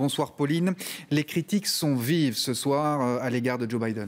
Bonsoir Pauline. Les critiques sont vives ce soir à l'égard de Joe Biden.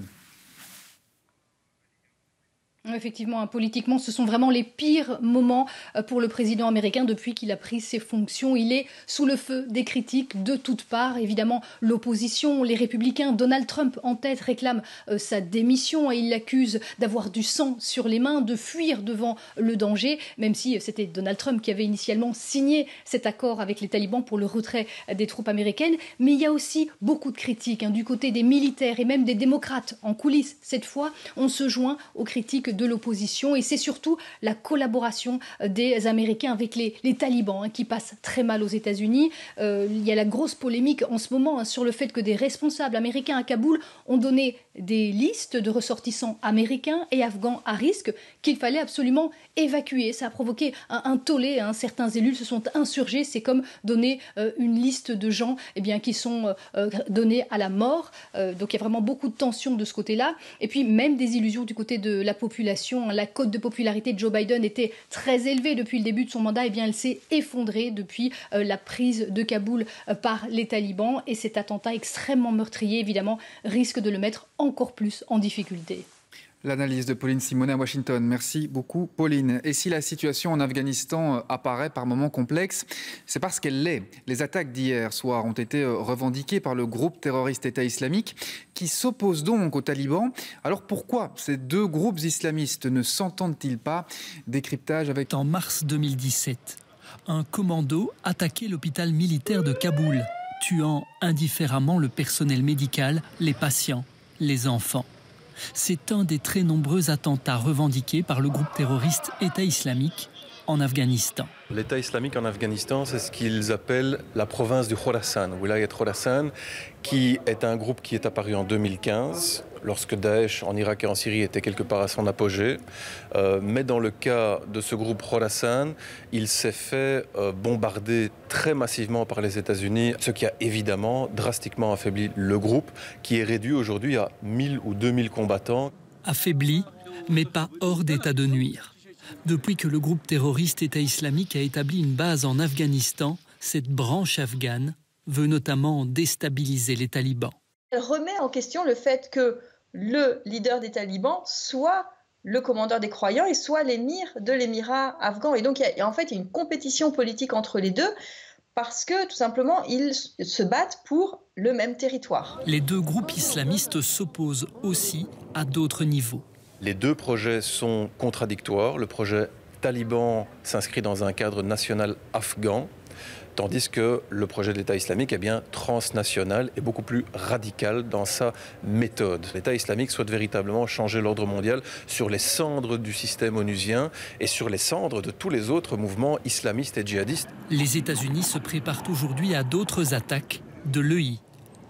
Effectivement, politiquement, ce sont vraiment les pires moments pour le président américain depuis qu'il a pris ses fonctions. Il est sous le feu des critiques de toutes parts. Évidemment, l'opposition, les républicains, Donald Trump en tête réclame sa démission et il l'accuse d'avoir du sang sur les mains, de fuir devant le danger, même si c'était Donald Trump qui avait initialement signé cet accord avec les talibans pour le retrait des troupes américaines. Mais il y a aussi beaucoup de critiques du côté des militaires et même des démocrates en coulisses. Cette fois, on se joint aux critiques de l'opposition et c'est surtout la collaboration des Américains avec les talibans qui passent très mal aux États-Unis. Il y a la grosse polémique en ce moment sur le fait que des responsables américains à Kaboul ont donné des listes de ressortissants américains et afghans à risque qu'il fallait absolument évacuer. Ça a provoqué un tollé. Certains élus se sont insurgés. C'est comme donner une liste de gens qui sont donnés à la mort. Donc il y a vraiment beaucoup de tensions de ce côté-là. Et puis même des illusions du côté de la population. La cote de popularité de Joe Biden était très élevée depuis le début de son mandat. Elle s'est effondrée depuis la prise de Kaboul par les talibans. Et cet attentat extrêmement meurtrier, évidemment, risque de le mettre encore plus en difficulté. L'analyse de Pauline Simonet à Washington. Merci beaucoup, Pauline. Et si la situation en Afghanistan apparaît par moments complexe, c'est parce qu'elle l'est. Les attaques d'hier soir ont été revendiquées par le groupe terroriste État islamique qui s'oppose donc aux talibans. Alors pourquoi ces deux groupes islamistes ne s'entendent-ils pas? Décryptage avec... En mars 2017, un commando attaquait l'hôpital militaire de Kaboul, tuant indifféremment le personnel médical, les patients, les enfants. C'est un des très nombreux attentats revendiqués par le groupe terroriste État islamique en Afghanistan. L'État islamique en Afghanistan, c'est ce qu'ils appellent la province du Khorasan, Wilayat Khorasan, qui est un groupe qui est apparu en 2015, lorsque Daesh en Irak et en Syrie était quelque part à son apogée. Mais dans le cas de ce groupe Khorasan, il s'est fait bombarder très massivement par les États-Unis, ce qui a évidemment drastiquement affaibli le groupe, qui est réduit aujourd'hui à 1000 ou 2000 combattants. Affaibli, mais pas hors d'état de nuire. Depuis que le groupe terroriste État islamique a établi une base en Afghanistan, cette branche afghane veut notamment déstabiliser les talibans. Elle remet en question le fait que le leader des talibans soit le commandeur des croyants et soit l'émir de l'émirat afghan. Et donc il y a une compétition politique entre les deux parce que tout simplement ils se battent pour le même territoire. Les deux groupes islamistes s'opposent aussi à d'autres niveaux. Les deux projets sont contradictoires. Le projet taliban s'inscrit dans un cadre national afghan, tandis que le projet de l'État islamique est bien transnational et beaucoup plus radical dans sa méthode. L'État islamique souhaite véritablement changer l'ordre mondial sur les cendres du système onusien et sur les cendres de tous les autres mouvements islamistes et djihadistes. Les États-Unis se préparent aujourd'hui à d'autres attaques de l'EI